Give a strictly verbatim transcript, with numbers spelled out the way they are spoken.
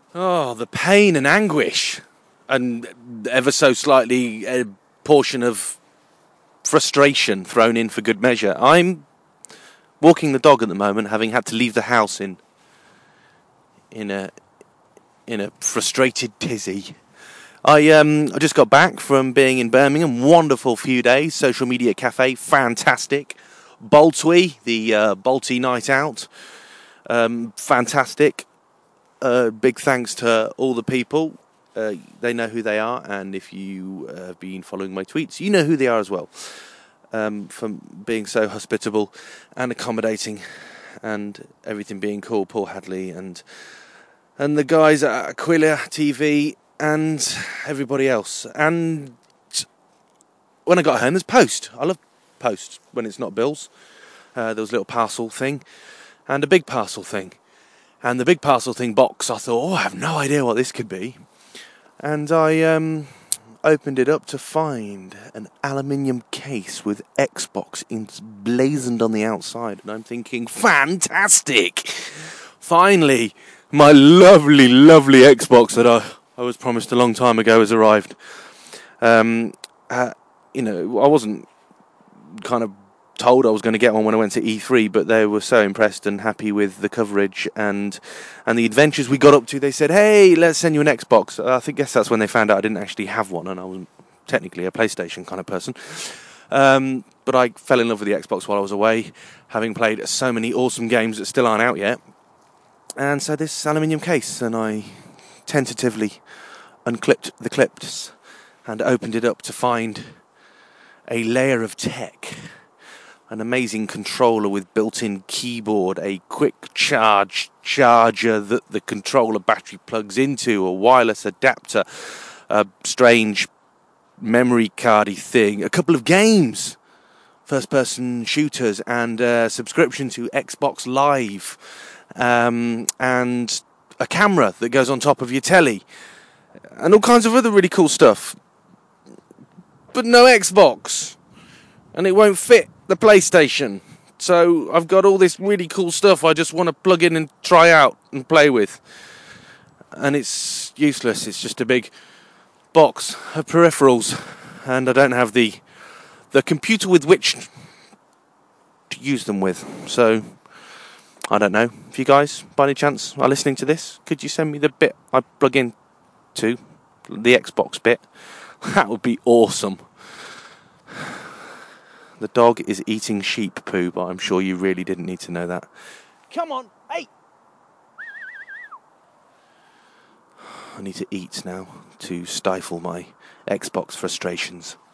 Oh, the pain and anguish, and ever so slightly a portion of frustration thrown in for good measure. I'm walking the dog at the moment, having had to leave the house in in a in a frustrated tizzy. I um I just got back from being in Birmingham. Wonderful few days. Social Media Cafe, fantastic. Boltwy, the uh, Bolty night out, um, fantastic. Uh, big thanks to all the people. Uh, they know who they are, and if you uh, have been following my tweets, you know who they are as well. Um, from being so hospitable and accommodating, and everything being cool. Paul Hadley and and the guys at Aquila T V and everybody else. And when I got home, there's Post. I love Post when it's not bills. Uh, there was a little parcel thing and a big parcel thing. And the big parcel thing box, I thought, oh, I have no idea what this could be. And I um, opened it up to find an aluminium case with Xbox emblazoned on the outside. And I'm thinking, fantastic! Finally, my lovely, lovely Xbox that I, I was promised a long time ago has arrived. Um, uh, you know, I wasn't kind of told I was going to get one when I went to E three, but they were so impressed and happy with the coverage and and the adventures we got up to. They said, hey, let's send you an Xbox. I think guess that's when they found out I didn't actually have one, and I wasn't technically a PlayStation kind of person. Um, but I fell in love with the Xbox while I was away, having played so many awesome games that still aren't out yet. And so this aluminium case, and I tentatively unclipped the clips and opened it up to find a layer of tech. An amazing controller with built-in keyboard, a quick charge charger that the controller battery plugs into, a wireless adapter, a strange memory cardy thing, a couple of games, first-person shooters, and a subscription to Xbox Live, um, and a camera that goes on top of your telly, and all kinds of other really cool stuff. But no Xbox, and it won't fit the PlayStation. So I've got all this really cool stuff I just want to plug in and try out and play with. And it's useless. It's just a big box of peripherals. And I don't have the the computer with which to use them with. So I don't know. If you guys, by any chance, are listening to this, could you send me the bit I plug in to? The Xbox bit. That would be awesome. The dog is eating sheep poo, but I'm sure you really didn't need to know that. Come on, hey! I need to eat now to stifle my Xbox frustrations.